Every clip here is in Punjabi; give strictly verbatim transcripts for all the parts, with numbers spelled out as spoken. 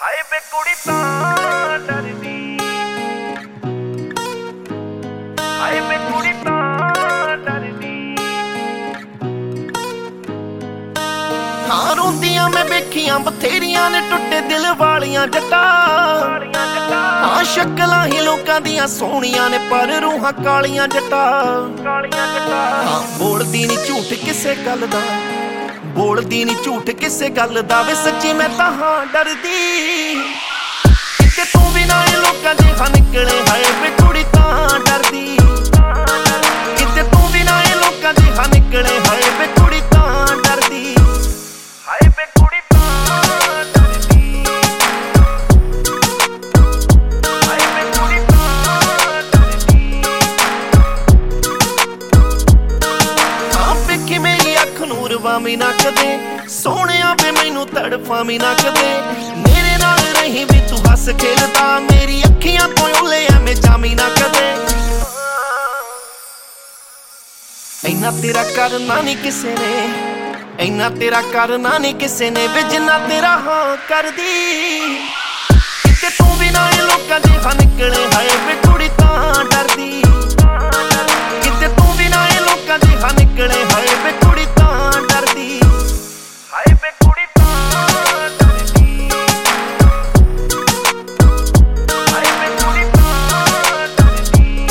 ਹਾਏ ਬੇ ਕੁੜੀ ਤਾਂ ਡਰਦੀ, ਹਾਏ ਬੇ ਕੁੜੀ ਤਾਂ ਡਰਦੀ। ਹਾਂ ਰੋਂਦੀਆਂ ਮੈਂ ਵੇਖੀਆਂ ਬਥੇਰੀਆਂ ਨੇ ਟੁੱਟੇ ਦਿਲ ਵਾਲੀਆਂ ਜੱਟਾਂ। ਹਾਂ ਸ਼ਕਲਾਂ ਹੀ ਲੋਕਾਂ ਦੀਆਂ ਸੋਹਣੀਆਂ ਨੇ ਪਰ ਰੂਹਾਂ ਕਾਲੀਆਂ ਜੱਟਾਂ। ਹਾਂ ਬੋਲਦੀ ਨੀ ਝੂਠ ਕਿਸੇ ਗੱਲ ਦਾ, ਬੋਲਦੀ ਨੀ ਝੂਠ ਕਿਸੇ ਗੱਲ ਦਾ ਵੇ ਸੱਚੀ ਮੈਂ ਤਾਂ ਹਾਂ ਡਰਦੀ। ਕਿਤੇ ਤੂੰ ਵੀ ਨਾ ਇਹ ਲੋਕਾਂ ਦੇ ਹਾਂ ਨਿਕਲੇ ਹਾਏ ਵੇ ਕੁੜੀ ਤਾਂ ਡਰਦੀ। ਕਿਤੇ ਤੂੰ ਵੀ ਨਾ ਇਹ ਲੋਕਾਂ ਦੇ ਹਾਂ ਨਿਕਲੇ ਹਾਏ ਵੇ ਕੁੜੀ ਤਾਂ ਡਰਦੀ। ਹਾਏ ਵੇ ਕੁੜੀ ਤਾਂ ਡਰਦੀ, ਹਾਏ ਵੇ ਕੁੜੀ ਤਾਂ ਡਰਦੀ। ਹਾਂ ਵੇਖੀ ਮੇਰੀ ਅੱਖ ਨੂੰ ਰਵਾਵੀਂ ਨਾ ਕਦੇ, ਸੋਹਣਿਆ ਵੇ ਮੈਨੂੰ ਤੜਫਾਵੀਂ ਨਾ ਕਦੇ। ਮੇਰੇ ਨਾਲ ਰਹੀ ਵੀ ਤੂੰ ਹੱਸ ਖੇਲਦਾ, ਮੇਰੀ ਅੱਖੀਆਂ ਤੋਂ ਓਲੇ ਐਵੇਂ ਜਾਵੀਂ ਨਾ ਕਦੇ। ਇੰਨਾ ਤੇਰਾ ਕਰਨਾ ਨੀ ਕਿਸੇ ਨੇ, ਇੰਨਾ ਤੇਰਾ ਕਰਨਾ ਨੀ ਕਿਸੇ ਨੇ ਵੇ ਜਿੰਨਾ ਤੇਰਾ ਹਾਂ ਕਰਦੀ। ਕਿਤੇ ਤੂੰ ਵੀ ਨਾ ਇਹ ਲੋਕਾਂ ਦੇ ਹਾਂ ਨਿਕਲੇ ਹਾਏ ਵੇ ਕੁੜੀ ਤਾਂ ਡਰਦੀ। ਕਿਤੇ ਤੂੰ ਵੀ ਨਾ ਇਹ ਲੋਕਾਂ ਦੇ ਹਾਂ ਨਿਕਲੇ ਹਾਏ ਵੇ ਕੁੜੀ ਤਾਂ ਡਰਦੀ। ਹਾਏ ਵੇ ਕੁੜੀ ਤਾਂ ਡਰਦੀ, ਹਾਏ ਵੇ ਕੁੜੀ ਤਾਂ ਡਰਦੀ।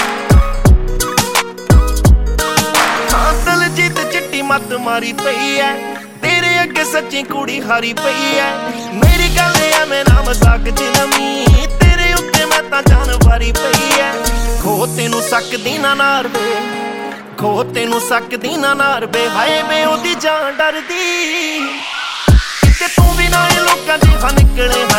ਹਾਂ ਦਲਜੀਤ ਚਿੱਟੀ ਮੱਤ ਮਾਰੀ ਪਈ ਐ, ਤੇਰੇ ਅੱਗੇ ਸੱਚੀ ਕੁੜੀ ਹਾਰੀ ਪਈ ਐ। ਮੇਰੀ ਗੱਲ ਐਵੇਂ ਨਾ ਮਜ਼ਾਕ ਚ ਲਵੀਂ, ਤੇਰੇ ਉੱਤੇ ਮੈਂ ਤਾਂ ਜਾਨ ਵਾਰੀ ਪਈ ਐ। ਖੋ ਤੈਨੂੰ ਸਕਦੀ ਨਾ ਨਾਰ ਵੇ, ਖੋ ਤੈਨੂੰ ਸਕਦੀ ਨਾ ਨਾਰ ਵੇ ਹਾਏ ਵੇ ਉਹਦੀ ਜਾਨ ਡਰਦੀ। ਕਿਤੇ ਤੂੰ ਵੀ ਨਾ ਇਹ ਲੋਕਾਂ ਦੇ ਹਾਂ ਨਿਕਲੇ